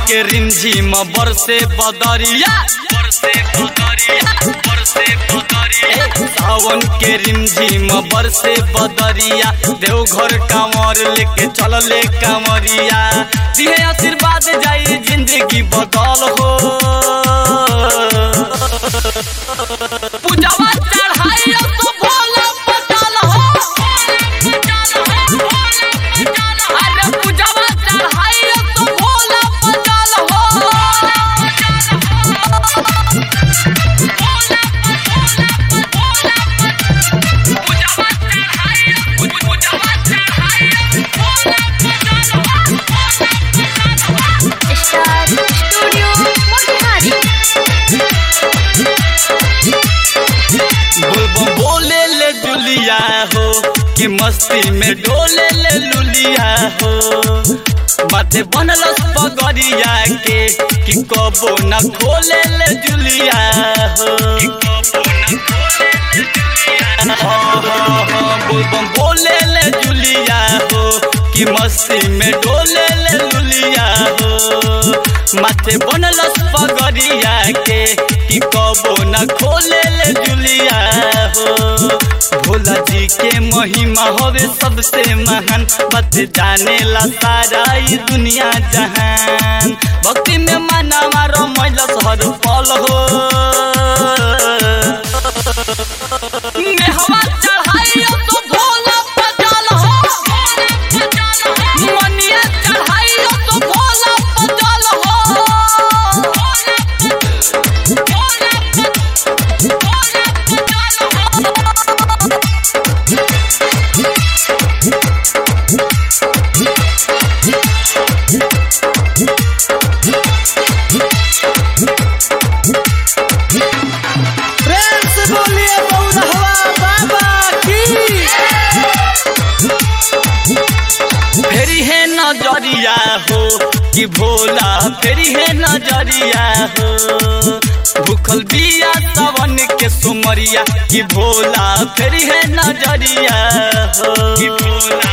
के रिमझिम बरसे बदरिया सावन के रिमझिम बरसे बदरिया देवघर कांवर लेके चलले कांवरिया दिहे आशीर्वाद जाई जिंदगी बदल हो पूजवा चढ़ाई तो भोला बदल हो अरे पूजवा चढ़ाई तो भोला बदल हो बोले ले जुलिया हो कि मस्ती में डोले ले लुलिया हो माथे बनलस पगड़िया के कि कबो न खोले ले जुलिया हो बोले ले जुलिया हो कि मस्ती में डोले ले लुलिया हो माथे बनलस पगड़िया के कि कबो न खोले ले जुलिया हो भोला जी के महिमा होवे सबसे महान बात जाने ला सारा ये दुनिया जहान भक्ति में माना मारो मैला हर पल हो हवा चढ़ाई तो भोला बदल हो मनिया चढ़ाई तो भोला बदल हो प्रेम से बोलिए बौरहवा बाबा की। फेरी है नजरिया हो कि भोला फेरी है नजरिया हो भूखल बिया सावन के सुमरिया कि भोला फेरी है नजरिया हो कि भोला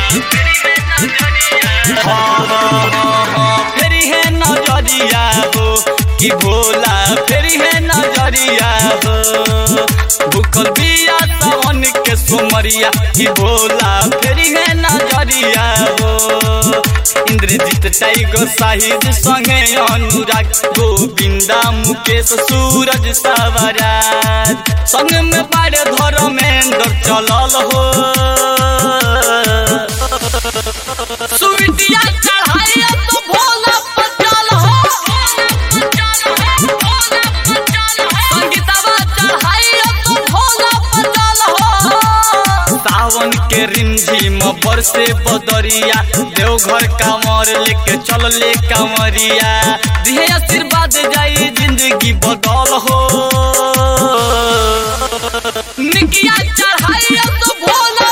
फेरी है नजरिया हो कि भोला फेरी है नजरिया हो भूखल बिया सावन के सुमरिया कि भोला फेरी है नजरिया हो इंद्रजीत टाइगर साहिद संगे अनुराग गोविंदा मुकेश सूरज सवराज संग में बारे धर्मेंद्र चलल हो सुविटिया चढ़ाई तो भोला बदल हो संगीतवा चढ़ाई तो भोला बदल हो सावन के रिमझिम बरसे बदरिया देवघर कांवर लेके चलले कांवरिया दिहे आशीर्वाद जाई जिंदगी बदल हो निकिया चढ़ाई तो भोला